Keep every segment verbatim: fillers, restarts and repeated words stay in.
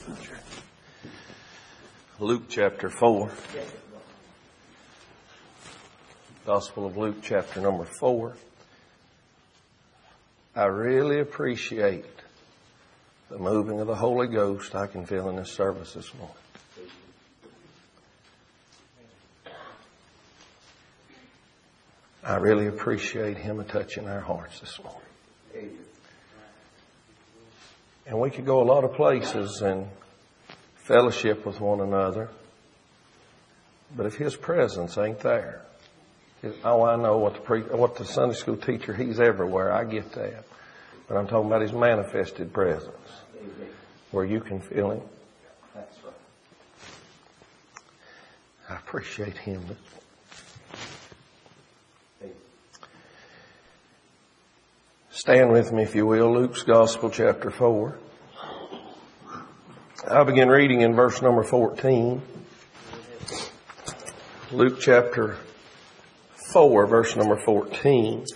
Luke chapter four. Gospel of Luke chapter number four. I really appreciate the moving of the Holy Ghost I can feel in this service this morning. I really appreciate Him touching our hearts this morning. And we could go a lot of places and fellowship with one another, but if His presence ain't there, oh, I know what the pre- what the Sunday school teacher, he's everywhere. I get that, but I'm talking about His manifested presence, where you can feel Him. That's right. I appreciate Him. Stand with me, if you will, Luke's Gospel, chapter four. I'll begin reading in verse number fourteen. Luke chapter four, verse number fourteen.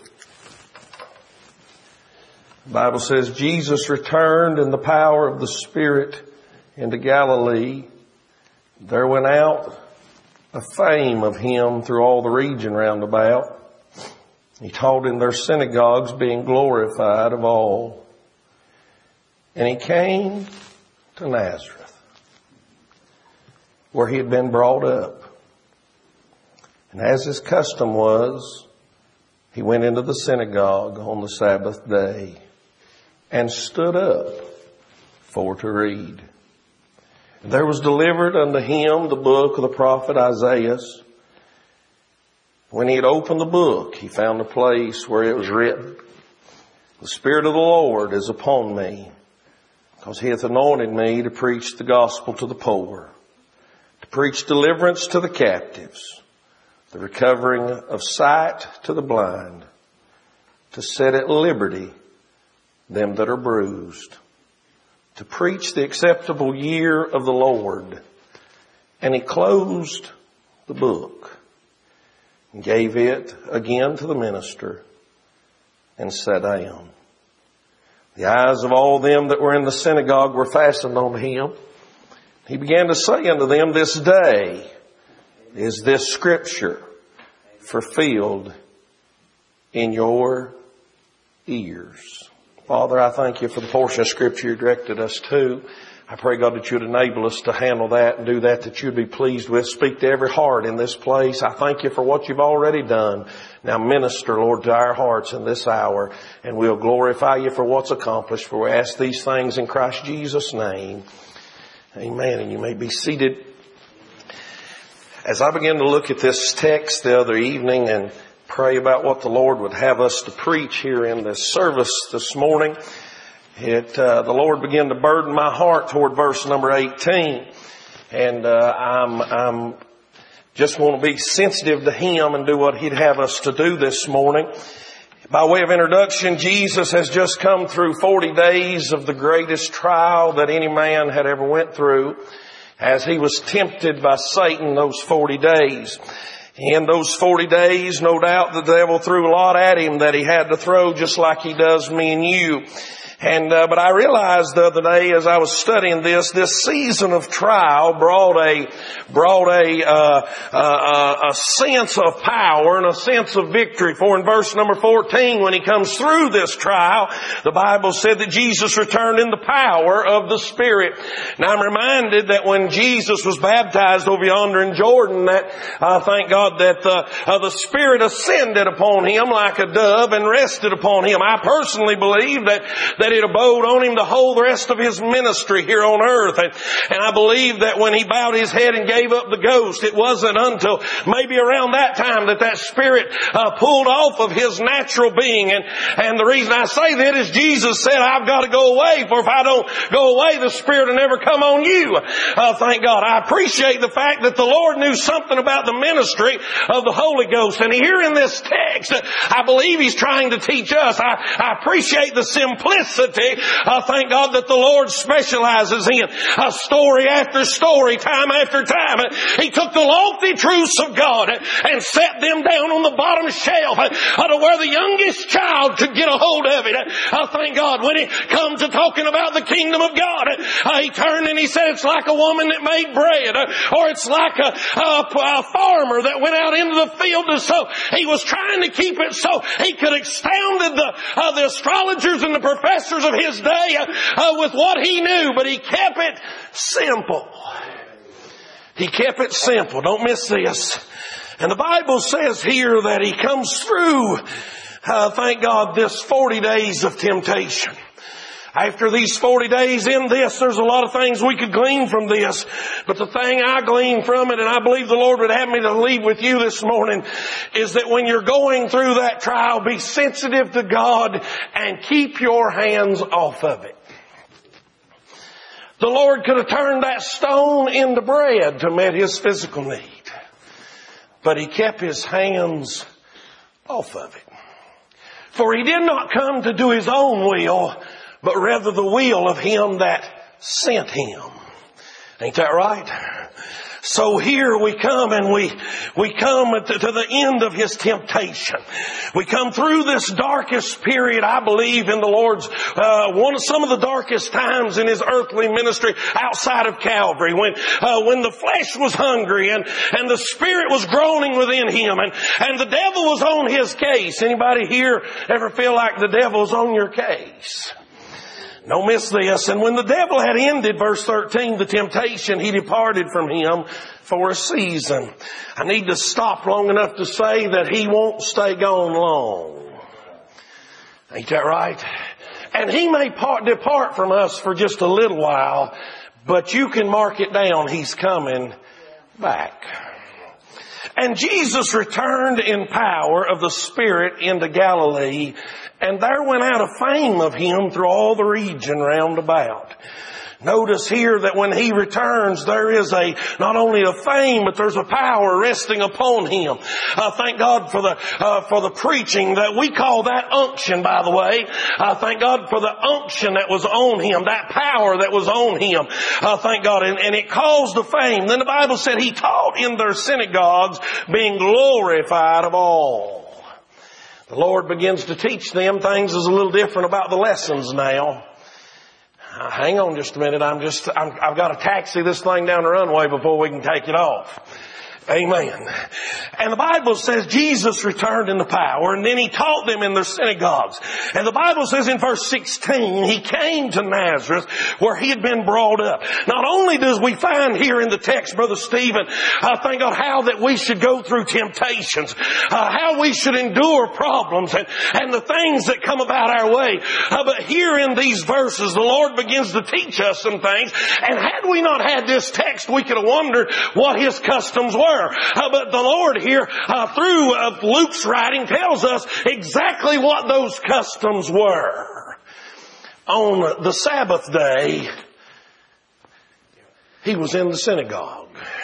The Bible says, Jesus returned in the power of the Spirit into Galilee. There went out a fame of Him through all the region round about. He taught in their synagogues, being glorified of all. And He came to Nazareth, where He had been brought up. And as His custom was, He went into the synagogue on the Sabbath day and stood up for to read. And there was delivered unto Him the book of the prophet Isaiah. When He had opened the book, He found a place where it was written, The Spirit of the Lord is upon me, because He hath anointed me to preach the gospel to the poor, to preach deliverance to the captives, the recovering of sight to the blind, to set at liberty them that are bruised, to preach the acceptable year of the Lord. And He closed the book and gave it again to the minister and sat down. The eyes of all them that were in the synagogue were fastened on Him. He began to say unto them, This day is this scripture fulfilled in your ears. Father, I thank You for the portion of scripture You directed us to. I pray, God, that You'd enable us to handle that and do that that You'd be pleased with. Speak to every heart in this place. I thank You for what You've already done. Now minister, Lord, to our hearts in this hour, and we'll glorify You for what's accomplished. For we ask these things in Christ Jesus' name. Amen. And you may be seated. As I began to look at this text the other evening and pray about what the Lord would have us to preach here in this service this morning, It, uh, the Lord began to burden my heart toward verse number eighteen. And, uh, I'm, I'm just want to be sensitive to Him and do what He'd have us to do this morning. By way of introduction, Jesus has just come through forty days of the greatest trial that any man had ever went through, as He was tempted by Satan those forty days. In those forty days, no doubt the devil threw a lot at Him that he had to throw, just like he does me and you. And, uh, but I realized the other day as I was studying this, this season of trial brought a, brought a, uh, uh, a sense of power and a sense of victory. For in verse number fourteen, when He comes through this trial, the Bible said that Jesus returned in the power of the Spirit. Now I'm reminded that when Jesus was baptized over yonder in Jordan, that, uh, thank God that, uh, uh, the Spirit ascended upon Him like a dove and rested upon Him. I personally believe that, that it abode on Him to hold the rest of His ministry here on earth. And, and I believe that when He bowed His head and gave up the ghost, it wasn't until maybe around that time that that Spirit uh, pulled off of His natural being. And, and the reason I say that is Jesus said, I've got to go away, for if I don't go away, the Spirit will never come on you. Uh, thank God. I appreciate the fact that the Lord knew something about the ministry of the Holy Ghost. And here in this text, I believe He's trying to teach us. I, I appreciate the simplicity simplicity, uh, thank God that the Lord specializes in uh, story after story, time after time. He took the lofty truths of God and set them down on the bottom shelf uh, to where the youngest child could get a hold of it. Uh, thank God when it comes to talking about the kingdom of God, uh, he turned and he said it's like a woman that made bread, uh, or it's like a, a, a farmer that went out into the field to sow. He was trying to keep it so he could astound the, uh, the astrologers and the professors of his day uh, uh, with what he knew, but he kept it simple. He kept it simple. Don't miss this. And the Bible says here that he comes through, uh, thank God, this forty days of temptation. After these forty days in this, there's a lot of things we could glean from this. But the thing I glean from it, and I believe the Lord would have me to leave with you this morning, is that when you're going through that trial, be sensitive to God and keep your hands off of it. The Lord could have turned that stone into bread to meet his physical need. But he kept his hands off of it. For he did not come to do his own will, but rather the will of him that sent him. Ain't that right? So here we come and we, we come to, to the end of his temptation. We come through this darkest period, I believe, in the Lord's, uh, one of some of the darkest times in his earthly ministry outside of Calvary, when, uh, when the flesh was hungry and, and the spirit was groaning within him and, and the devil was on his case. Anybody here ever feel like the devil's on your case? Don't miss this. And when the devil had ended, verse thirteen, the temptation, he departed from him for a season. I need to stop long enough to say that he won't stay gone long. Ain't that right? And he may part, depart from us for just a little while, but you can mark it down. He's coming back. And Jesus returned in power of the Spirit into Galilee, and there went out a fame of him through all the region round about. Notice here that when he returns, there is a, not only a fame, but there's a power resting upon him. Uh, thank God for the, uh, for the preaching that we call that unction, by the way. Uh, thank God for the unction that was on him, that power that was on him. Uh, thank God. And, and it caused a fame. Then the Bible said he taught in their synagogues, being glorified of all. The Lord begins to teach them. Things is a little different about the lessons now. Uh, hang on just a minute. I'm just, I'm, I've got to taxi this thing down the runway before we can take it off. Amen. And the Bible says Jesus returned in the power, and then he taught them in their synagogues. And the Bible says in verse sixteen, he came to Nazareth where he had been brought up. Not only does we find here in the text, Brother Stephen, uh, thank God, how that we should go through temptations, uh, how we should endure problems and, and the things that come about our way. Uh, but here in these verses, the Lord begins to teach us some things. And had we not had this text, we could have wondered what his customs were. Uh, but the Lord here, uh, through uh, Luke's writing, tells us exactly what those customs were. On the Sabbath day, he was in the synagogue.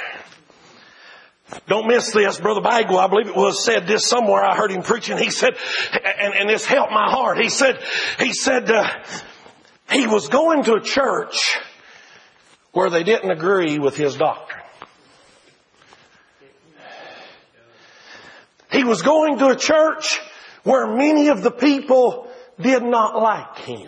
Don't miss this. Brother Bagwell, I believe it was, said this somewhere. I heard him preaching. He said, and, and this helped my heart. He said, he said, uh, he was going to a church where they didn't agree with his doctrine. He was going to a church where many of the people did not like him.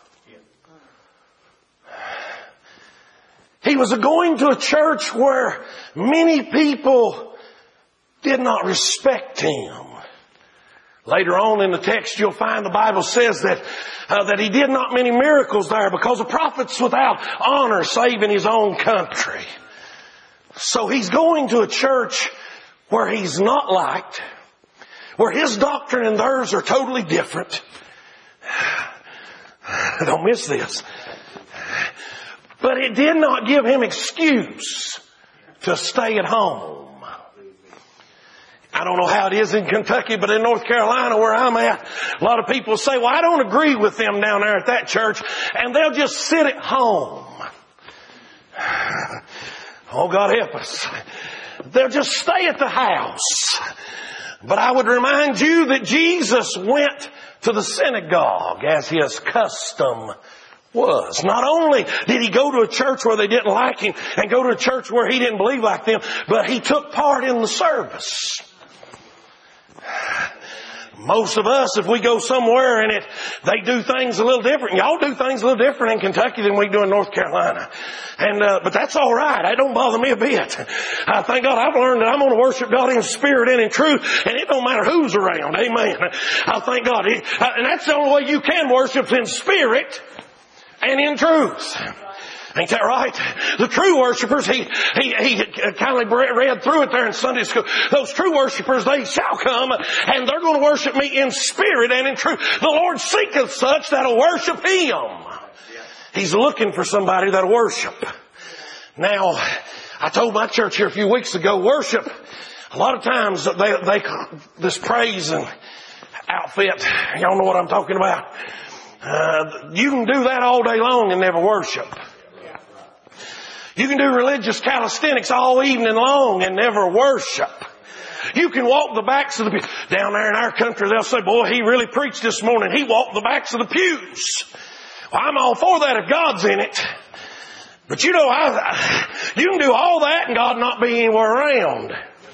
He was going to a church where many people did not respect him. Later on in the text, you'll find the Bible says that uh, that he did not many miracles there because the prophet's without honor save in his own country. So he's going to a church where he's not liked, where his doctrine and theirs are totally different. Don't miss this. But it did not give him excuse to stay at home. I don't know how it is in Kentucky, but in North Carolina where I'm at, a lot of people say, well, I don't agree with them down there at that church, and they'll just sit at home. Oh, God help us. They'll just stay at the house. But I would remind you that Jesus went to the synagogue as his custom was. Not only did he go to a church where they didn't like him and go to a church where he didn't believe like them, but he took part in the service. Most of us, if we go somewhere and it, they do things a little different. Y'all do things a little different in Kentucky than we do in North Carolina. And, uh, but that's all right. That don't bother me a bit. I thank God I've learned that I'm going to worship God in spirit and in truth. And it don't matter who's around. Amen. I thank God. And that's the only way you can worship, in spirit and in truth. Ain't that right? The true worshipers, he, he, he kindly read through it there in Sunday school. Those true worshipers, they shall come and they're going to worship me in spirit and in truth. The Lord seeketh such that'll worship Him. He's looking for somebody that'll worship. Now, I told my church here a few weeks ago, worship, a lot of times they, they, this praise and outfit, y'all know what I'm talking about. Uh, you can do that all day long and never worship. You can do religious calisthenics all evening long and never worship. You can walk the backs of the pews. Down there in our country, they'll say, boy, he really preached this morning. He walked the backs of the pews. Well, I'm all for that if God's in it. But you know, I, you can do all that and God not be anywhere around.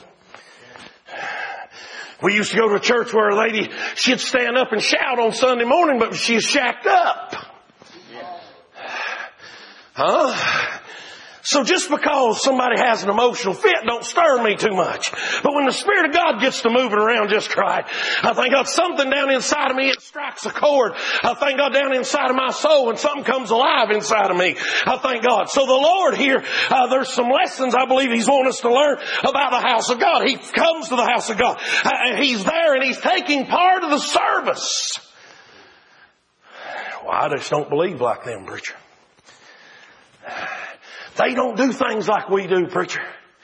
We used to go to a church where a lady, she'd stand up and shout on Sunday morning, but she's shacked up. Huh? So just because somebody has an emotional fit don't stir me too much. But when the Spirit of God gets to moving around just right, I thank God something down inside of me, it strikes a chord. I thank God down inside of my soul and something comes alive inside of me. I thank God. So the Lord here, uh, there's some lessons I believe He's wanting us to learn about the house of God. He comes to the house of God. Uh, he's there and He's taking part of the service. Well, I just don't believe like them, preacher. They don't do things like we do, preacher.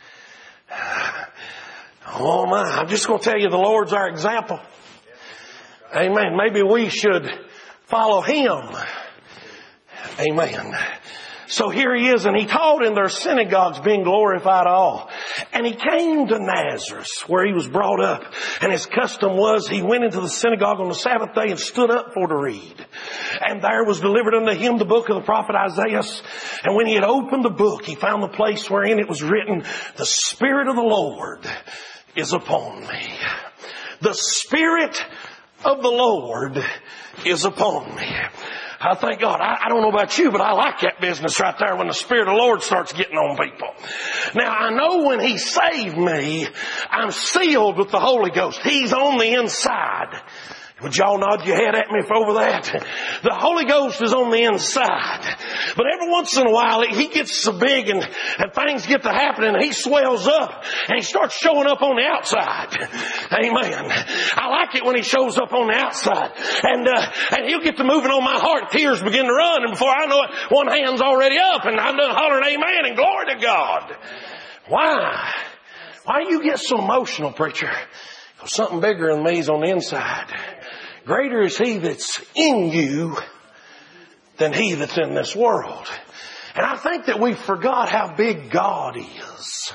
Oh my, I'm just going to tell you the Lord's our example. Amen. Maybe we should follow Him. Amen. So here He is, and He taught in their synagogues, being glorified all. And He came to Nazareth, where He was brought up. And His custom was, He went into the synagogue on the Sabbath day and stood up for to read. And there was delivered unto Him the book of the prophet Isaiah. And when He had opened the book, He found the place wherein it was written, the Spirit of the Lord is upon me. The Spirit of the Lord is upon me. I thank God. I, I don't know about you, but I like that business right there when the Spirit of the Lord starts getting on people. Now, I know when He saved me, I'm sealed with the Holy Ghost. He's on the inside. Would y'all nod your head at me for over that? The Holy Ghost is on the inside. But every once in a while, He gets so big and, and things get to happening and He swells up and He starts showing up on the outside. Amen. I like it when He shows up on the outside. And, uh, and He'll get to moving on my heart. Tears begin to run. And before I know it, one hand's already up and I'm done hollering amen and glory to God. Why? Why do you get so emotional, preacher? Because something bigger than me is on the inside. Greater is He that's in you than he that's in this world. And I think that we forgot how big God is.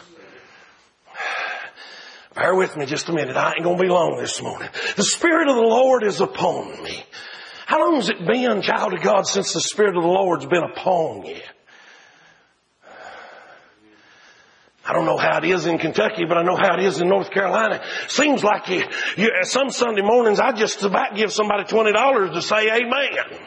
Bear with me just a minute. I ain't going to be long this morning. The Spirit of the Lord is upon me. How long has it been, child of God, since the Spirit of the Lord's been upon you? I don't know how it is in Kentucky, but I know how it is in North Carolina. Seems like you, you, some Sunday mornings I just about give somebody twenty dollars to say amen.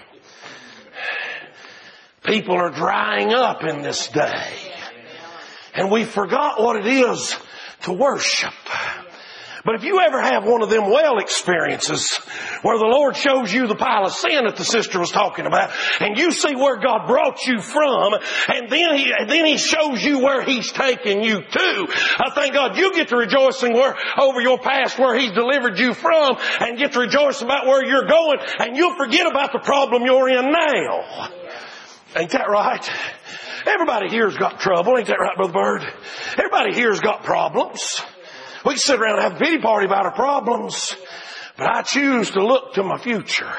People are drying up in this day. And we forgot what it is to worship. But if you ever have one of them well experiences where the Lord shows you the pile of sin that the sister was talking about, and you see where God brought you from, and then He, then He shows you where He's taken you to, I thank God you get to rejoicing where, over your past where He's delivered you from, and get to rejoice about where you're going, and you'll forget about the problem you're in now. Ain't that right? Everybody here's got trouble. Ain't that right, Brother Bird? Everybody here's got problems. We can sit around and have a pity party about our problems, but I choose to look to my future.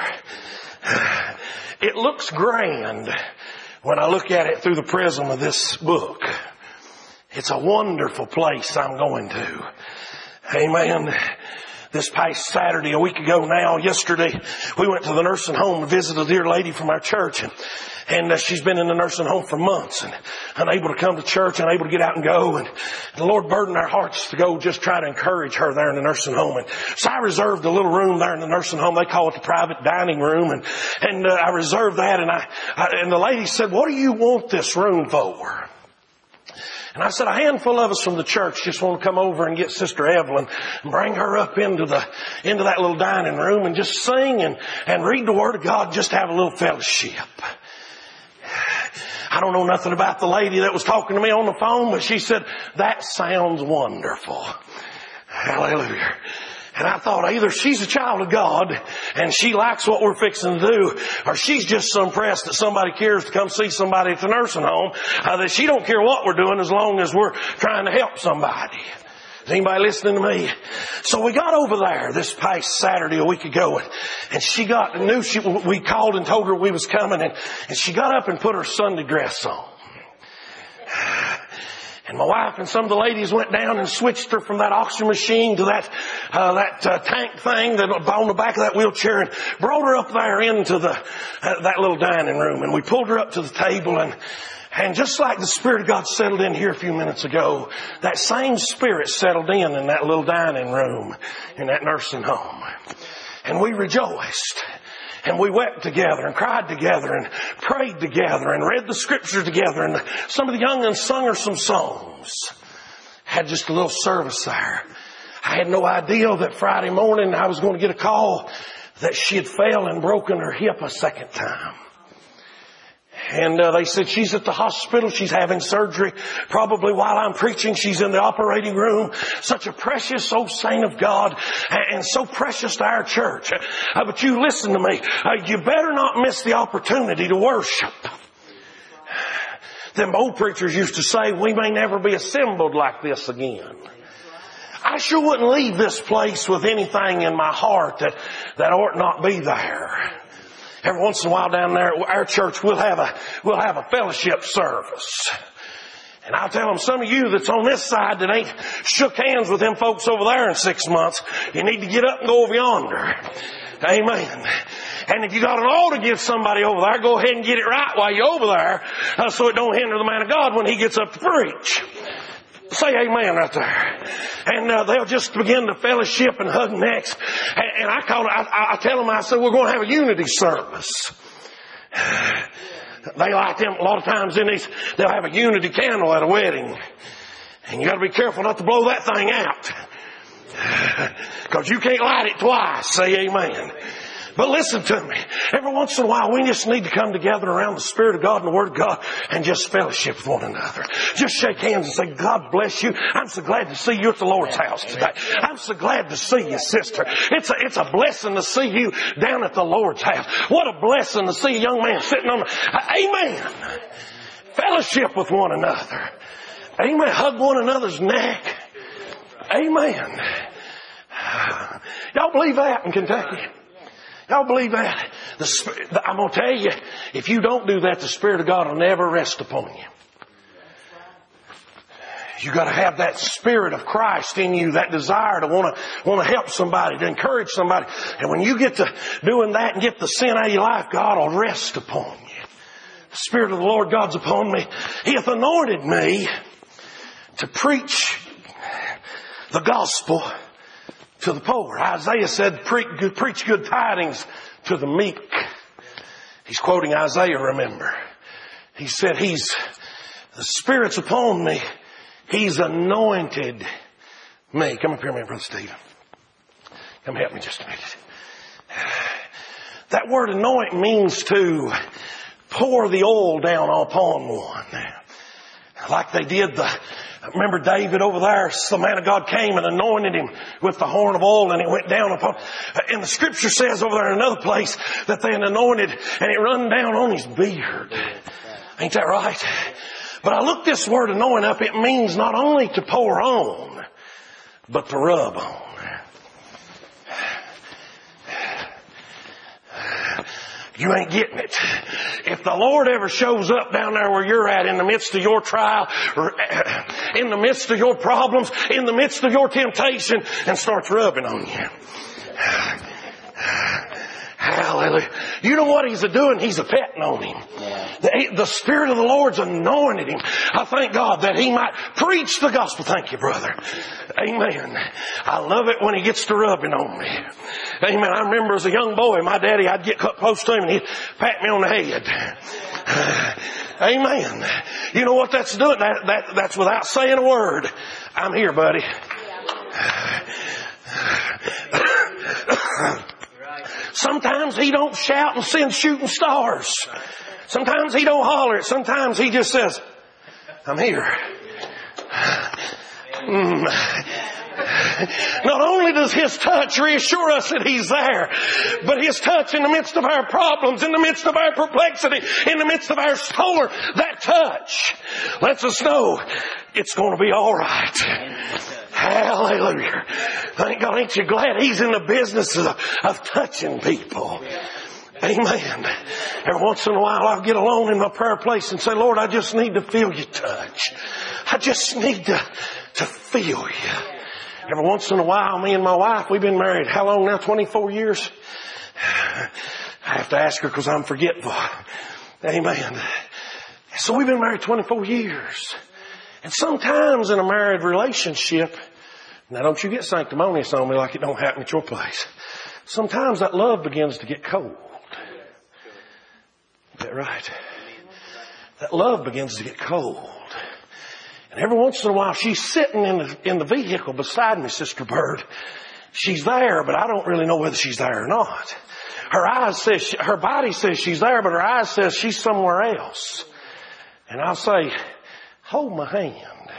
It looks grand when I look at it through the prism of this book. It's a wonderful place I'm going to. Amen. This past Saturday, a week ago now, yesterday, we went to the nursing home and visited a dear lady from our church. And, and uh, she's been in the nursing home for months and unable to come to church, unable to get out and go. And the Lord burdened our hearts to go just try to encourage her there in the nursing home. And so I reserved a little room there in the nursing home. They call it the private dining room. And, and uh, I reserved that. And I, I, and the lady said, "What do you want this room for?" And I said, "A handful of us from the church just want to come over and get Sister Evelyn and bring her up into the, into that little dining room and just sing and, and read the Word of God, just have a little fellowship." I don't know nothing about the lady that was talking to me on the phone, but she said, "That sounds wonderful." Hallelujah. And I thought either she's a child of God and she likes what we're fixing to do, or she's just so impressed that somebody cares to come see somebody at the nursing home uh, that she don't care what we're doing as long as we're trying to help somebody. Is anybody listening to me? So we got over there this past Saturday a week ago, and, and she got knew she we called and told her we was coming, and, and she got up and put her Sunday dress on. And my wife and some of the ladies went down and switched her from that oxygen machine to that uh, that uh, tank thing that on the back of that wheelchair, and brought her up there into the uh, that little dining room. And we pulled her up to the table, and and just like the Spirit of God settled in here a few minutes ago, that same Spirit settled in in that little dining room in that nursing home. And we rejoiced. And we wept together and cried together and prayed together and read the Scripture together. And some of the young ones sung her some songs. Had just a little service there. I had no idea that Friday morning I was going to get a call that she had fell and broken her hip a second time. And uh, they said she's at the hospital. She's having surgery. Probably while I'm preaching, she's in the operating room. Such a precious old saint of God, and, and so precious to our church. Uh, but you listen to me. Uh, you better not miss the opportunity to worship. Them old preachers used to say, "We may never be assembled like this again." I sure wouldn't leave this place with anything in my heart that, that ought not be there. Every once in a while down there at our church, we'll have a, we'll have a fellowship service. And I'll tell them, some of you that's on this side that ain't shook hands with them folks over there in six months, you need to get up and go over yonder. Amen. And if you got an altar to give somebody over there, go ahead and get it right while you're over there, uh, so it don't hinder the man of God when he gets up to preach. Say amen right there. And uh, they'll just begin to fellowship and hug necks. And, and I call it, I, I tell them, I said, we're going to have a unity service. They like them a lot of times in these, they'll have a unity candle at a wedding. And you got to be careful not to blow that thing out. Because you can't light it twice. Say amen. But listen to me. Every once in a while, we just need to come together around the Spirit of God and the Word of God and just fellowship with one another. Just shake hands and say, "God bless you. I'm so glad to see you at the Lord's house today. I'm so glad to see you, sister. It's a, it's a blessing to see you down at the Lord's house. What a blessing to see a young man sitting on the..." Amen. Fellowship with one another. Amen. Hug one another's neck. Amen. Y'all believe that in Kentucky? Y'all believe that? The, I'm going to tell you, if you don't do that, the Spirit of God will never rest upon you. You got to have that Spirit of Christ in you, that desire to want to want to help somebody, to encourage somebody. And when you get to doing that and get the sin out of your life, God will rest upon you. The Spirit of the Lord God's upon me. He hath anointed me to preach the gospel to the poor. Isaiah said, preach good, preach good tidings to the meek. He's quoting Isaiah, remember. He said, He's, the Spirit's upon me. He's anointed me. Come up here a minute, Brother Stephen. Come help me just a minute. That word anoint means to pour the oil down upon one. Like they did the, remember David over there, the man of God came and anointed him with the horn of oil, and it went down upon, and the Scripture says over there in another place that they anointed and it run down on his beard. Ain't that right? But I looked this word anoint up, it means not only to pour on, but to rub on. you ain't getting it. If the Lord ever shows up down there where you're at in the midst of your trial, or in the midst of your problems, in the midst of your temptation, and starts rubbing on you. Hallelujah. You know what He's a doing? He's a petting on him. The, the Spirit of the Lord's anointed him. I thank God that he might preach the gospel. Thank you, brother. Amen. I love it when He gets to rubbing on me. Amen. I remember as a young boy, my daddy, I'd get close to him and he'd pat me on the head. Amen. You know what that's doing? That, that, that's without saying a word. I'm here, buddy. Sometimes He don't shout and send shooting stars. Sometimes He don't holler it. Sometimes He just says, I'm here. Mm. Not only does His touch reassure us that He's there, but His touch in the midst of our problems, in the midst of our perplexity, in the midst of our storm, that touch lets us know it's going to be all right. Hallelujah. Thank God. Ain't you glad He's in the business of, of touching people? Amen. Every once in a while I'll get alone in my prayer place and say, Lord, I just need to feel Your touch. I just need to, to feel You. Every once in a while, me and my wife, we've been married how long now? twenty-four years? I have to ask her because I'm forgetful. Amen. So we've been married twenty-four years. And sometimes in a married relationship, now don't you get sanctimonious on me like it don't happen at your place. Sometimes that love begins to get cold. Is that right? That love begins to get cold. And every once in a while, she's sitting in the, in the vehicle beside me, Sister Bird. She's there, but I don't really know whether she's there or not. Her eyes says, she, her body says she's there, but her eyes says she's somewhere else. And I'll say, hold my hand.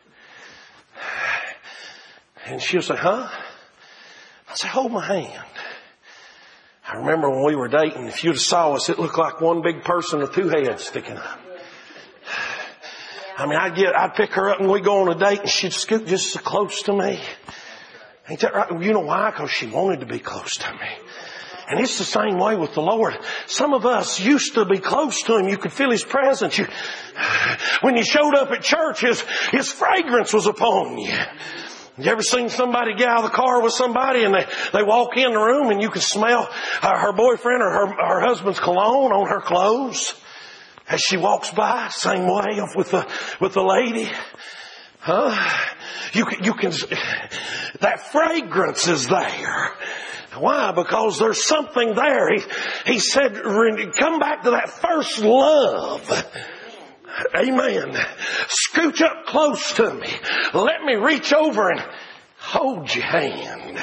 And she'll say, huh? I say, hold my hand. I remember when we were dating, if you'd have saw us, it looked like one big person with two heads sticking up. I mean, I'd get, I'd pick her up and we'd go on a date and she'd scoot just so close to me. Ain't that right? You know why? Because she wanted to be close to me. And it's the same way with the Lord. Some of us used to be close to Him. You could feel His presence. You, when you showed up at church, His, His fragrance was upon you. You ever seen somebody get out of the car with somebody and they, they walk in the room and you can smell uh, her boyfriend or her, her husband's cologne on her clothes as she walks by? Same way with the, with the lady. Huh? You can, you can, that fragrance is there. Why? Because there's something there. He, he said, come back to that first love. Amen. Scooch up close to me. Let me reach over and hold your hand.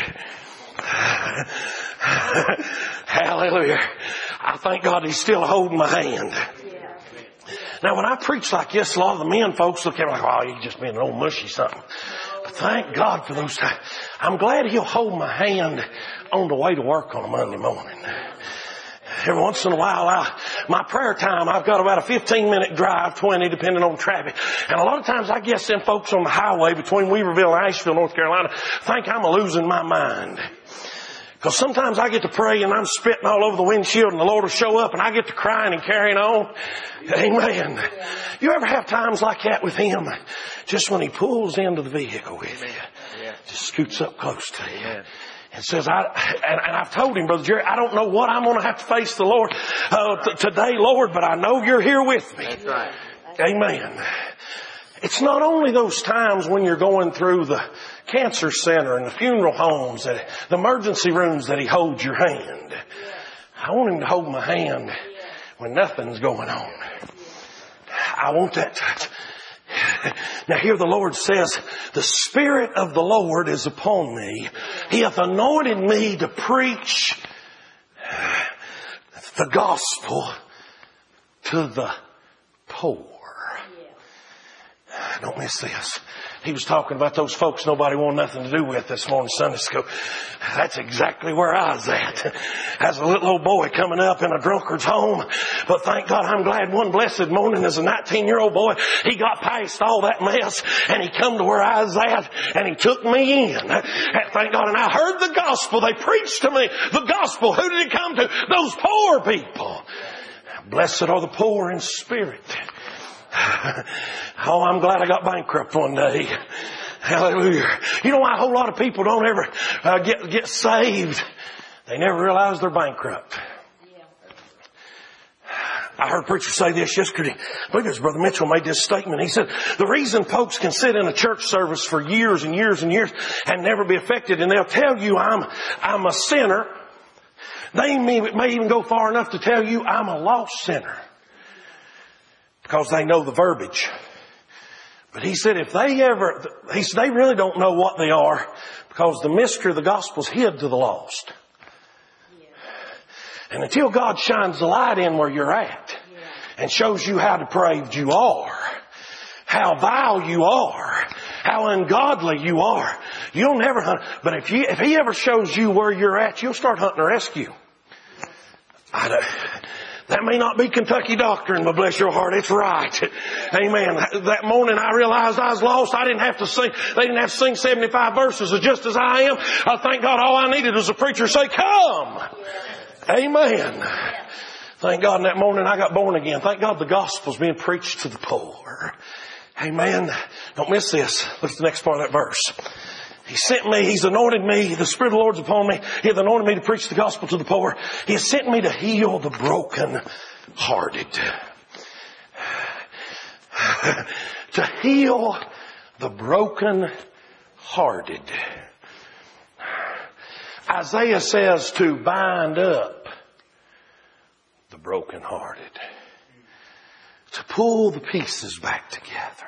Hallelujah. I thank God He's still holding my hand. Now, when I preach like this, a lot of the men folks look at me like, oh, you just being an old mushy something. But thank God for those times. I'm glad He'll hold my hand on the way to work on a Monday morning. Every once in a while, I, my prayer time, I've got about a fifteen minute drive, twenty, depending on traffic. And a lot of times I guess them folks on the highway between Weaverville and Asheville, North Carolina, think I'm losing my mind. Because sometimes I get to pray and I'm spitting all over the windshield and the Lord will show up and I get to crying and carrying on. Amen. You ever have times like that with Him? Just when He pulls into the vehicle with you, just scoots up close to you. And says, I, and, and I've told Him, Brother Jerry, I don't know what I'm going to have to face the Lord uh, t- today, Lord, but I know You're here with me. That's right. Amen. It's not only those times when you're going through the cancer center and the funeral homes, and the emergency rooms that He holds your hand. I want Him to hold my hand when nothing's going on. I want that touch. Now here the Lord says, the Spirit of the Lord is upon me. He hath anointed me to preach the gospel to the poor. Don't miss this. He was talking about those folks nobody wanted nothing to do with this morning Sunday school. That's exactly where I was at. As a little old boy coming up in a drunkard's home. But thank God, I'm glad one blessed morning as a nineteen-year-old boy, he got past all that mess and he come to where I was at and he took me in. And thank God. And I heard the gospel. They preached to me the gospel. Who did it come to? Those poor people. Blessed are the poor in spirit. Oh, I'm glad I got bankrupt one day. Hallelujah. You know why a whole lot of people don't ever uh, get, get saved? They never realize they're bankrupt. Yeah. I heard a preacher say this yesterday. I believe it was Brother Mitchell made this statement. He said, the reason folks can sit in a church service for years and years and years and never be affected, and they'll tell you I'm, I'm a sinner. They may, may even go far enough to tell you I'm a lost sinner. Because they know the verbiage. But he said if they ever, he said they really don't know what they are because the mystery of the gospel is hid to the lost. Yeah. And until God shines the light in where you're at yeah. and shows you how depraved you are, how vile you are, how ungodly you are, you'll never hunt. But if you, if he ever shows you where you're at, you'll start hunting a rescue. I don't, That may not be Kentucky doctrine, but bless your heart, it's right. Amen. That morning I realized I was lost. I didn't have to sing, they didn't have to sing seventy-five verses of just as I am. I thank God all I needed was a preacher say, come. Amen. Thank God in that morning I got born again. Thank God the gospel's being preached to the poor. Amen. Don't miss this. Look at the next part of that verse. He sent me, He's anointed me, the Spirit of the Lord's upon me. He hath anointed me to preach the gospel to the poor. He has sent me to heal the broken-hearted. To heal the broken-hearted. Isaiah says to bind up the broken-hearted. To pull the pieces back together.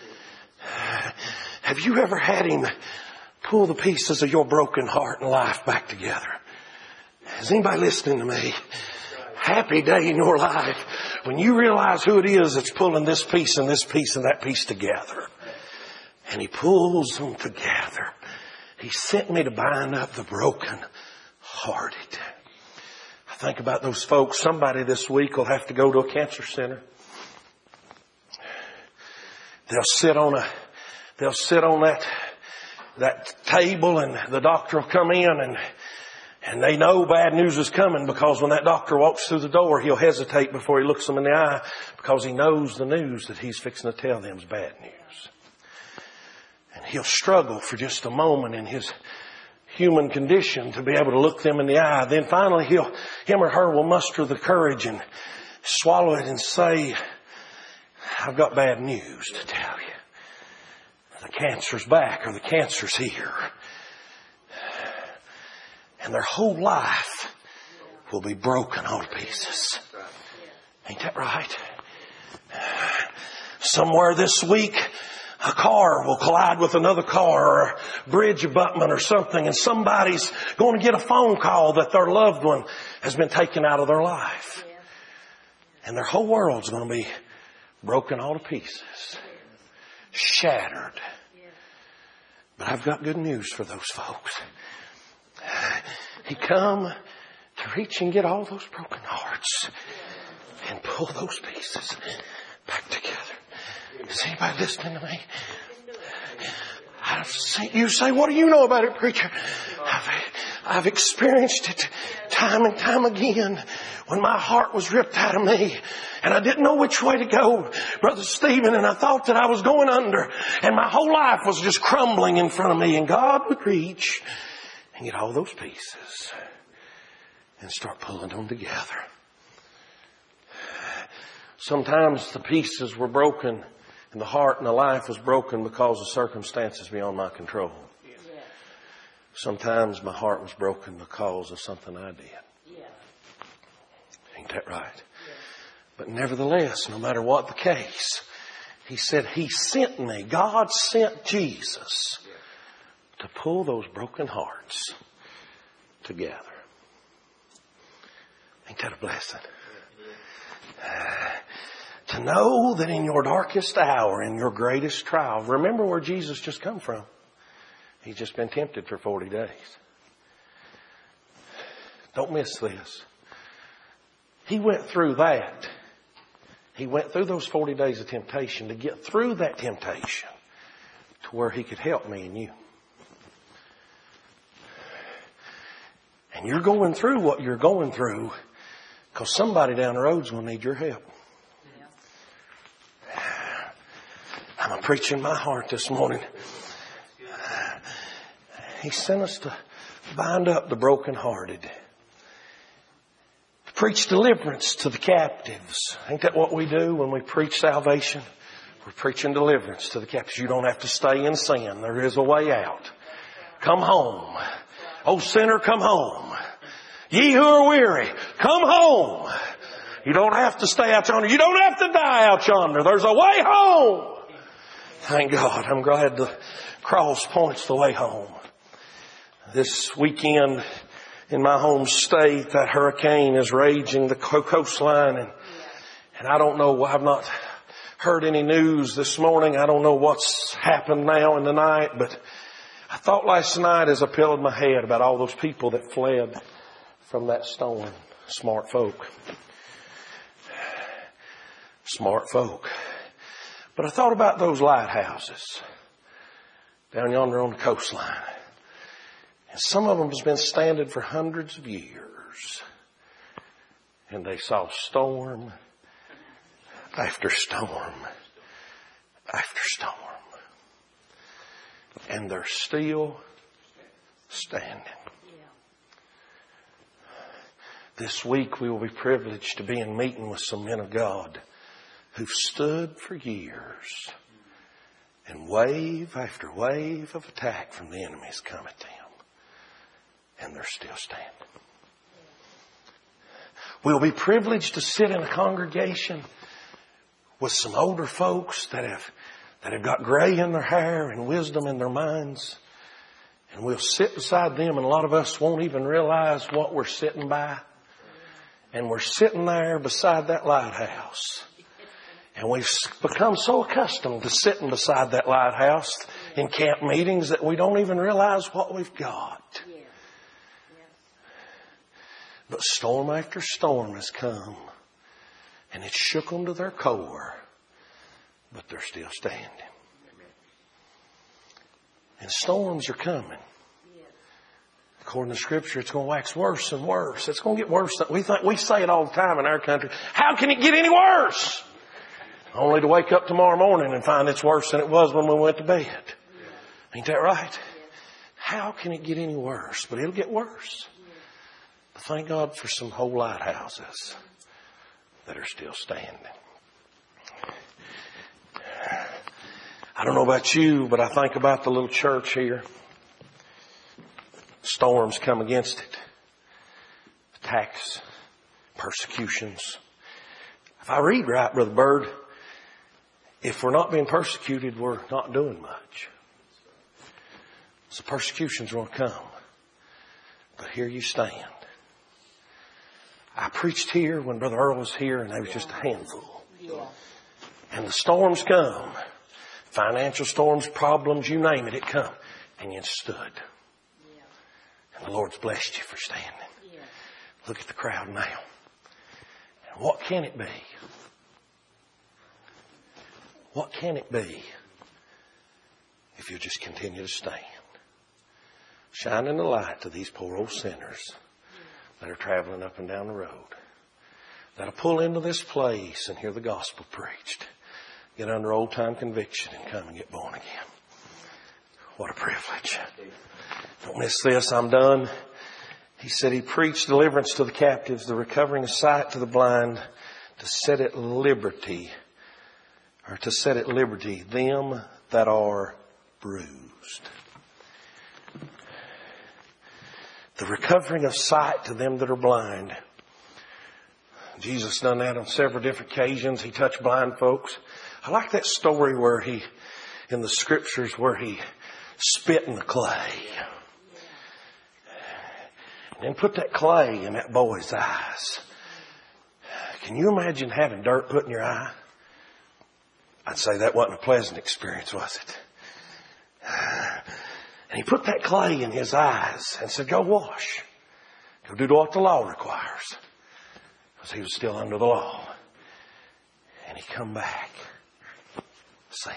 Have you ever had Him pull the pieces of your broken heart and life back together? Is anybody listening to me? Happy day in your life when you realize who it is that's pulling this piece and this piece and that piece together. And He pulls them together. He sent me to bind up the broken hearted. I think about those folks. Somebody this week will have to go to a cancer center. They'll sit on a, they'll sit on that that table and the doctor will come in and, and they know bad news is coming because when that doctor walks through the door, he'll hesitate before he looks them in the eye because he knows the news that he's fixing to tell them is bad news. And he'll struggle for just a moment in his human condition to be able to look them in the eye. Then finally he'll, him or her will muster the courage and swallow it and say, I've got bad news to tell you. The cancer's back or the cancer's here. And their whole life will be broken all to pieces. Ain't that right? Somewhere this week, a car will collide with another car or a bridge abutment or something, and somebody's going to get a phone call that their loved one has been taken out of their life. And their whole world's going to be broken all to pieces. Shattered. But I've got good news for those folks. He come to reach and get all those broken hearts and pull those pieces back together. Is anybody listening to me? I've seen you say, what do you know about it, preacher? I've, I've experienced it time and time again when my heart was ripped out of me and I didn't know which way to go, Brother Stephen, and I thought that I was going under and my whole life was just crumbling in front of me, and God would reach and get all those pieces and start pulling them together. Sometimes the pieces were broken and the heart and the life was broken because of circumstances beyond my control. Sometimes my heart was broken because of something I did. Ain't that right? But nevertheless, no matter what the case, He said He sent me. God sent Jesus to pull those broken hearts together. Ain't that a blessing? Uh, To know that in your darkest hour, in your greatest trial, remember where Jesus just come from. He's just been tempted for forty days. Don't miss this. He went through that. He went through those forty days of temptation to get through that temptation to where He could help me and you. And you're going through what you're going through because somebody down the road's going to need your help. I'm preaching my heart this morning. He sent us to bind up the brokenhearted. To preach deliverance to the captives. Ain't that what we do when we preach salvation? We're preaching deliverance to the captives. You don't have to stay in sin. There is a way out. Come home. Oh, sinner, come home. Ye who are weary, come home. You don't have to stay out yonder. You don't have to die out yonder. There's a way home. Thank God. I'm glad the cross points the way home. This weekend in my home state, that hurricane is raging the coastline. And, and I don't know, I've not heard any news this morning. I don't know what's happened now in the night. But I thought last night as I pillowed my head about all those people that fled from that storm. Smart folk. Smart folk. But I thought about those lighthouses down yonder on the coastline. And some of them has been standing for hundreds of years. And they saw storm after storm after storm. And they're still standing. This week we will be privileged to be in meeting with some men of God who've stood for years, and wave after wave of attack from the enemy has come at them, and they're still standing. We'll be privileged to sit in a congregation with some older folks that have that have got gray in their hair and wisdom in their minds, and we'll sit beside them, and a lot of us won't even realize what we're sitting by, and we're sitting there beside that lighthouse. And we've become so accustomed to sitting beside that lighthouse in camp meetings that we don't even realize what we've got. Yeah. Yeah. But storm after storm has come. And it's shook them to their core. But they're still standing. And storms are coming. According to Scripture, it's going to wax worse and worse. It's going to get worse. We think, we say it all the time in our country. How can it get any worse? Only to wake up tomorrow morning and find it's worse than it was when we went to bed. Ain't that right? How can it get any worse? But it'll get worse. But thank God for some whole lighthouses that are still standing. I don't know about you, but I think about the little church here. Storms come against it. Attacks, persecutions. If I read right, Brother Bird, if we're not being persecuted, we're not doing much. So persecutions will come. But here you stand. I preached here when Brother Earl was here, and there was just a handful. And the storms come. Financial storms, problems, you name it, it come. And you stood. And the Lord's blessed you for standing. Look at the crowd now. And what can it be? What can it be if you just continue to stand? Shining the light to these poor old sinners that are traveling up and down the road. That'll pull into this place and hear the gospel preached. Get under old time conviction and come and get born again. What a privilege. Don't miss this. I'm done. He said he preached deliverance to the captives, the recovering of sight to the blind, to set at liberty or to set at liberty them that are bruised. The recovering of sight to them that are blind. Jesus done that on several different occasions. He touched blind folks. I like that story where he, in the scriptures, where he spit in the clay. And then put that clay in that boy's eyes. Can you imagine having dirt put in your eye? I'd say that wasn't a pleasant experience, was it? And he put that clay in his eyes and said, go wash. Go do what the law requires. Because he was still under the law. And he come back seeing.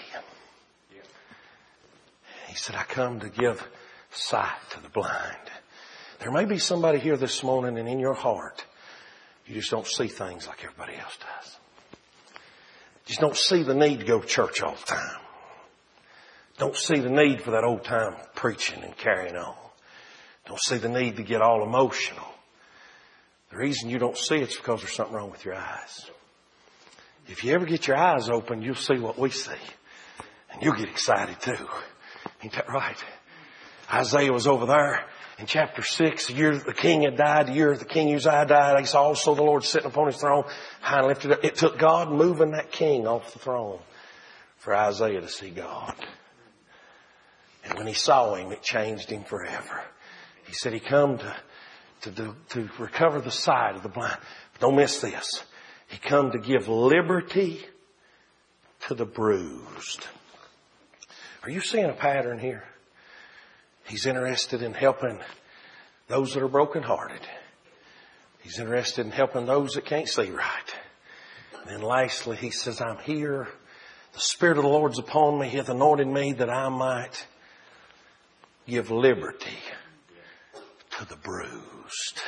He said, I come to give sight to the blind. There may be somebody here this morning and in your heart, you just don't see things like everybody else does. You just don't see the need to go to church all the time. Don't see the need for that old time preaching and carrying on. Don't see the need to get all emotional. The reason you don't see it is because there's something wrong with your eyes. If you ever get your eyes open, you'll see what we see. And you'll get excited too. Ain't that right? Isaiah was over there in chapter six. The year the king had died, the year the king Uzziah died, he saw also the Lord sitting upon his throne, high and lifted up. It took God moving that king off the throne for Isaiah to see God. And when he saw him, it changed him forever. He said he come to, to, do, to recover the sight of the blind. But don't miss this. He come to give liberty to the bruised. Are you seeing a pattern here? He's interested in helping those that are brokenhearted. He's interested in helping those that can't see right. And then lastly, he says, I'm here. The Spirit of the Lord's upon me. He hath anointed me that I might give liberty to the bruised.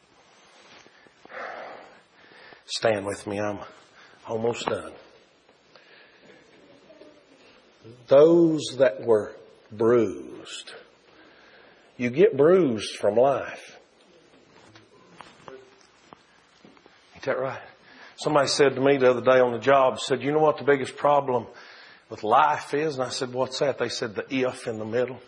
Stand with me. I'm almost done. Those that were bruised. You get bruised from life. Ain't that right? Somebody said to me the other day on the job, said, you know what the biggest problem with life is? And I said, what's that? They said the if in the middle.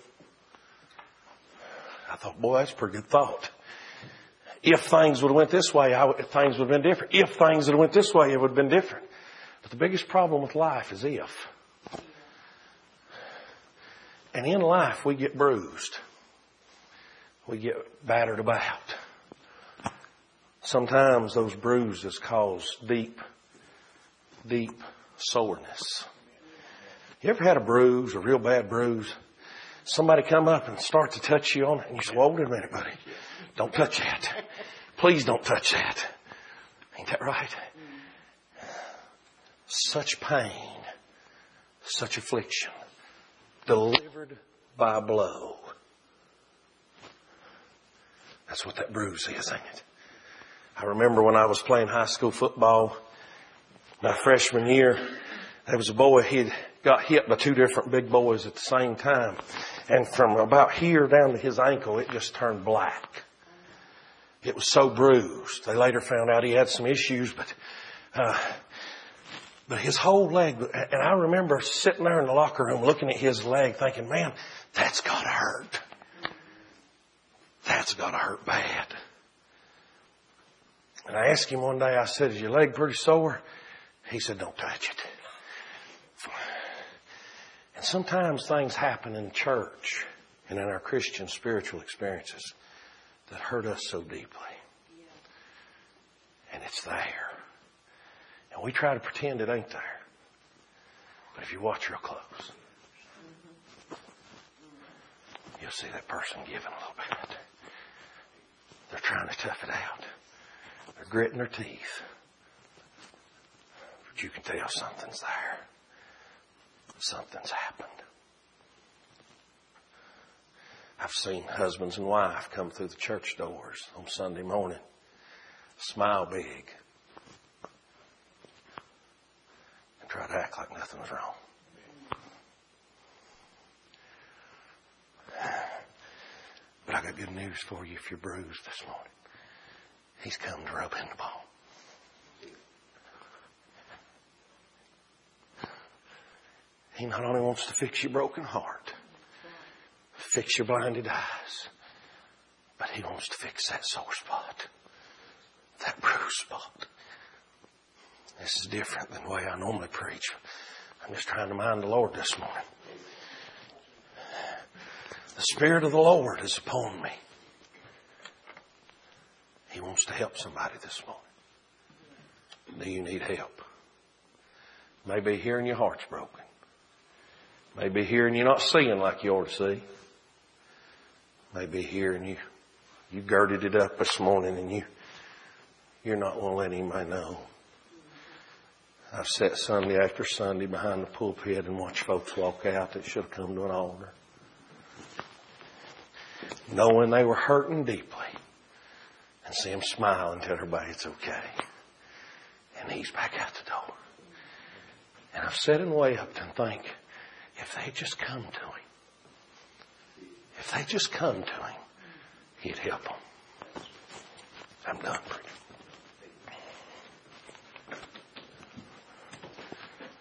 I thought, boy, that's a pretty good thought. If things would have went this way, I, if things would have been different. If things had went this way, it would have been different. But the biggest problem with life is if. And in life, we get bruised. We get battered about. Sometimes those bruises cause deep, deep soreness. You ever had a bruise, a real bad bruise? Somebody come up and start to touch you on it, and you say, well, wait a minute, buddy. Don't touch that. Please don't touch that. Ain't that right? Such pain, such affliction, delivered by a blow. That's what that bruise is, ain't it? I remember when I was playing high school football, my freshman year, there was a boy, he got hit by two different big boys at the same time. And from about here down to his ankle, it just turned black. It was so bruised. They later found out he had some issues, but, uh, but his whole leg, and I remember sitting there in the locker room looking at his leg thinking, man, that's gotta hurt. That's gotta hurt bad. And I asked him one day, I said, is your leg pretty sore? He said, don't touch it. And sometimes things happen in church and in our Christian spiritual experiences that hurt us so deeply. And it's there. And we try to pretend it ain't there. But if you watch real close, you'll see that person giving a little bit. They're trying to tough it out. They're gritting their teeth. But you can tell something's there. Something's happened. I've seen husbands and wife come through the church doors on Sunday morning, smile big, and try to act like nothing was wrong. But I got good news for you if you're bruised this morning. He's come to rub in the ball. He not only wants to fix your broken heart, fix your blinded eyes, but he wants to fix that sore spot, that bruised spot. This is different than the way I normally preach. I'm just trying to mind the Lord this morning. The Spirit of the Lord is upon me. He wants to help somebody this morning. Do you need help? Maybe here and your heart's broken. Maybe here and you're not seeing like you ought to see. Maybe here and you, you girded it up this morning and you, you're not going to let anybody know. I've sat Sunday after Sunday behind the pulpit and watched folks walk out that should have come to an altar, knowing they were hurting deeply, and see them smile and tell everybody it's okay. And he's back out the door. And I've sat and wept and think, if they just come to him, if they just come to him, he'd help them. I'm done.